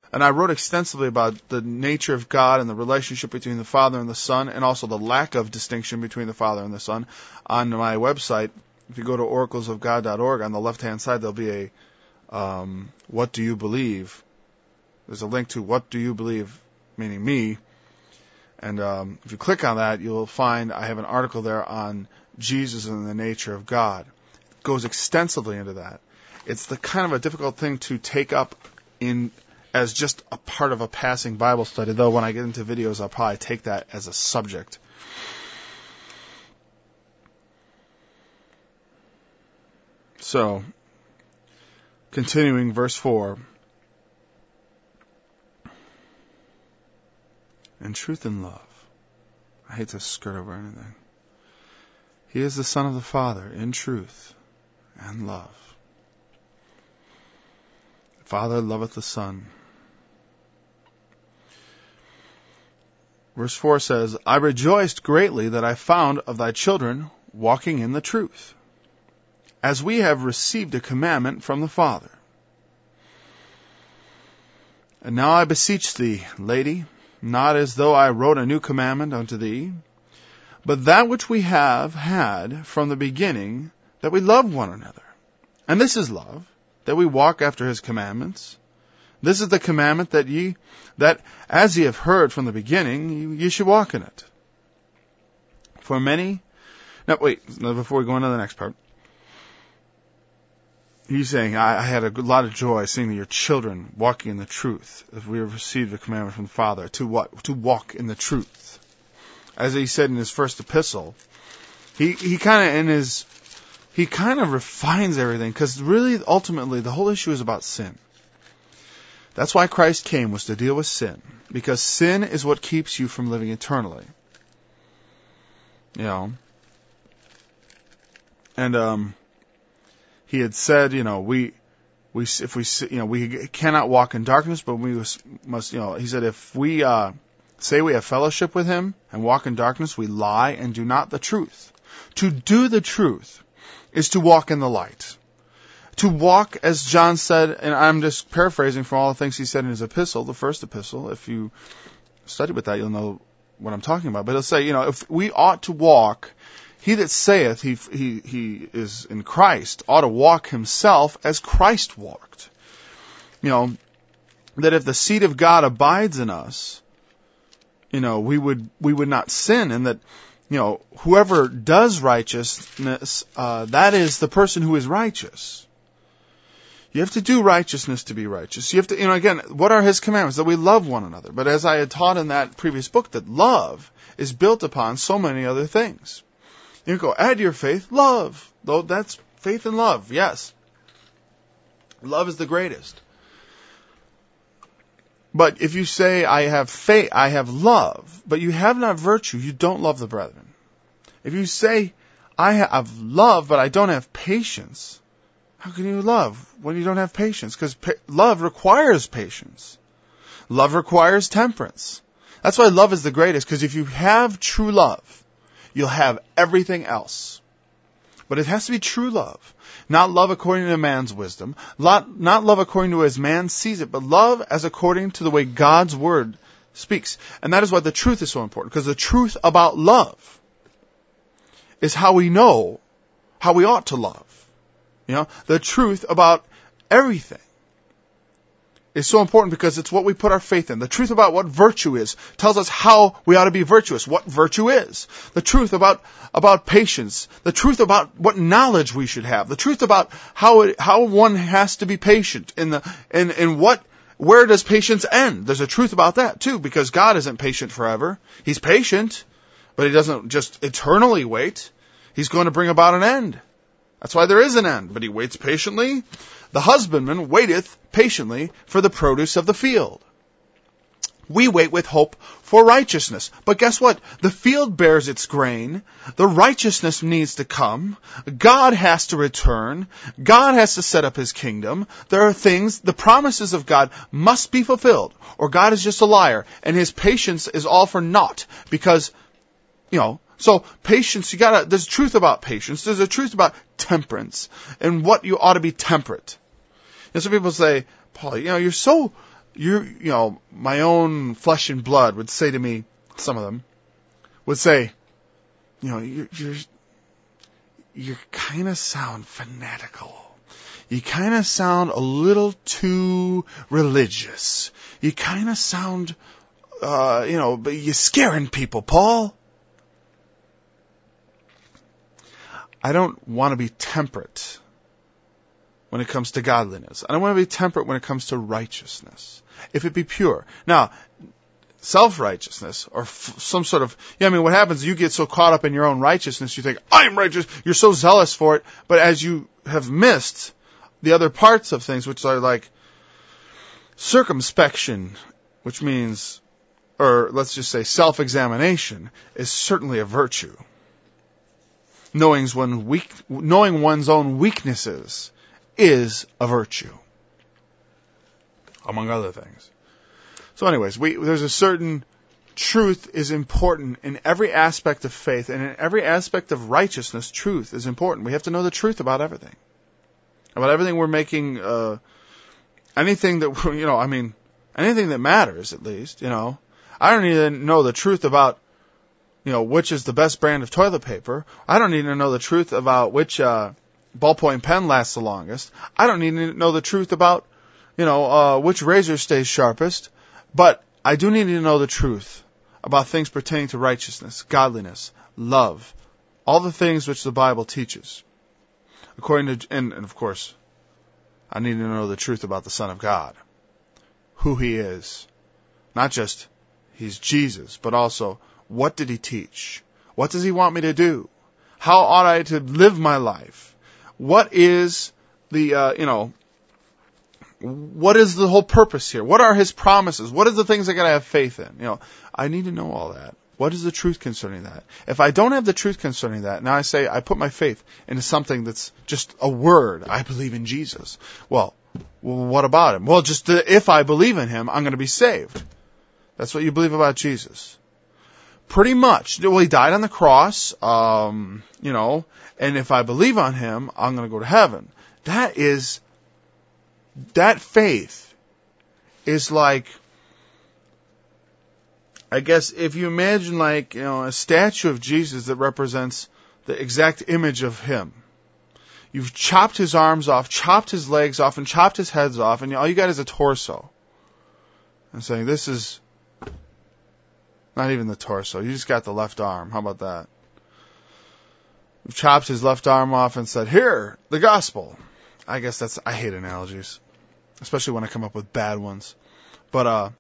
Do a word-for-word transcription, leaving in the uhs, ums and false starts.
And I wrote extensively about the nature of God and the relationship between the Father and the Son, and also the lack of distinction between the Father and the Son on my website. If you go to oracles of god dot org, on the left-hand side, there'll be a um, What Do You Believe? There's a link to What Do You Believe, meaning me. And um, if you click on that, you'll find I have an article there on Jesus and the nature of God. It goes extensively into that. It's the kind of a difficult thing to take up in as just a part of a passing Bible study, though when I get into videos, I'll probably take that as a subject. So, continuing verse four. In truth and love. I hate to skirt over anything. He is the Son of the Father in truth and love. The Father loveth the Son. Verse four says, I rejoiced greatly that I found of thy children walking in the truth, as we have received a commandment from the Father. And now I beseech thee, lady, not as though I wrote a new commandment unto thee, but that which we have had from the beginning, that we love one another. And this is love, that we walk after his commandments. This is the commandment that ye, that as ye have heard from the beginning, ye, ye should walk in it. For many, now wait, now before we go into the next part, he's saying, I, I had a lot of joy seeing your children walking in the truth, as we have received a commandment from the Father, to what? To walk in the truth. As he said in his first epistle, he, he kind of in his, he kind of refines everything, because really, ultimately, the whole issue is about sin. That's why Christ came, was to deal with sin. Because sin is what keeps you from living eternally. You know. And, um, he had said, you know, we, we, if we, you know, we cannot walk in darkness, but we must, you know, he said, if we, uh, say we have fellowship with him and walk in darkness, we lie and do not the truth. To do the truth is to walk in the light. To walk, as John said, and I'm just paraphrasing from all the things he said in his epistle, the first epistle. If you study with that, you'll know what I'm talking about. But he'll say, you know, if we ought to walk, he that saith he, he, he is in Christ ought to walk himself as Christ walked. You know, that if the seed of God abides in us, you know, we would, we would not sin, and that, you know, whoever does righteousness, uh, that is the person who is righteous. You have to do righteousness to be righteous. You have to, you know, again, what are his commandments? That we love one another. But as I had taught in that previous book, that love is built upon so many other things. You go, add to your faith, love. Though that's faith and love, yes. Love is the greatest. But if you say, I have faith, I have love, but you have not virtue, you don't love the brethren. If you say, I have love, but I don't have patience, how can you love when you don't have patience? Because pa- love requires patience. Love requires temperance. That's why love is the greatest, because if you have true love, you'll have everything else. But it has to be true love. Not love according to man's wisdom. Not, not love according to as man sees it, but love as according to the way God's word speaks. And that is why the truth is so important, because the truth about love is how we know how we ought to love. You know, the truth about everything is so important because it's what we put our faith in. The truth about what virtue is tells us how we ought to be virtuous, what virtue is. The truth about, about patience. The truth about what knowledge we should have. The truth about how it, how one has to be patient in the, in, in what, where does patience end? There's a truth about that too, because God isn't patient forever. He's patient, but he doesn't just eternally wait. He's going to bring about an end. That's why there is an end, but he waits patiently. The husbandman waiteth patiently for the produce of the field. We wait with hope for righteousness. But guess what? The field bears its grain. The righteousness needs to come. God has to return. God has to set up his kingdom. There are things, the promises of God must be fulfilled, or God is just a liar, and his patience is all for naught, because, you know, so patience, you gotta, there's truth about patience. There's a truth about temperance and what you ought to be temperate. And some people say, Paul, you know, you're so, you, you know, my own flesh and blood would say to me, some of them, would say, you know, you're, you're, you kind of sound fanatical. You kind of sound a little too religious. You kind of sound, uh, you know, but you're scaring people, Paul. I don't want to be temperate when it comes to godliness. I don't want to be temperate when it comes to righteousness, if it be pure. Now, self-righteousness or f- some sort of, yeah, I mean, what happens is you get so caught up in your own righteousness, you think, I'm righteous, you're so zealous for it, but as you have missed the other parts of things, which are like circumspection, which means, or let's just say self-examination, is certainly a virtue. Knowing, one weak, knowing one's own weaknesses is a virtue, among other things. So anyways, we, there's a certain truth is important in every aspect of faith, and in every aspect of righteousness, truth is important. We have to know the truth about everything. About everything we're making, uh, anything that, you know, I mean, anything that matters, at least, you know. I don't even know the truth about, you know, which is the best brand of toilet paper. I don't need to know the truth about which uh, ballpoint pen lasts the longest. I don't need to know the truth about, you know, uh, which razor stays sharpest. But I do need to know the truth about things pertaining to righteousness, godliness, love, all the things which the Bible teaches. According to, and, and of course, I need to know the truth about the Son of God, who He is. Not just He's Jesus, but also, what did He teach? What does He want me to do? How ought I to live my life? What is the, uh, you know, what is the whole purpose here? What are His promises? What are the things I gotta have faith in? You know, I need to know all that. What is the truth concerning that? If I don't have the truth concerning that, now I say I put my faith into something that's just a word. I believe in Jesus. Well, what about Him? Well, just uh, if I believe in Him, I'm going to be saved. That's what you believe about Jesus. Pretty much. Well, He died on the cross, um, you know, and if I believe on Him, I'm going to go to heaven. That is, that faith is like, I guess if you imagine like, you know, a statue of Jesus that represents the exact image of Him. You've chopped His arms off, chopped His legs off, and chopped His heads off, and all you got is a torso. I'm saying this is not even the torso. You just got the left arm. How about that? You've chopped His left arm off and said, here, the gospel. I guess that's, I hate analogies, especially when I come up with bad ones. But, uh,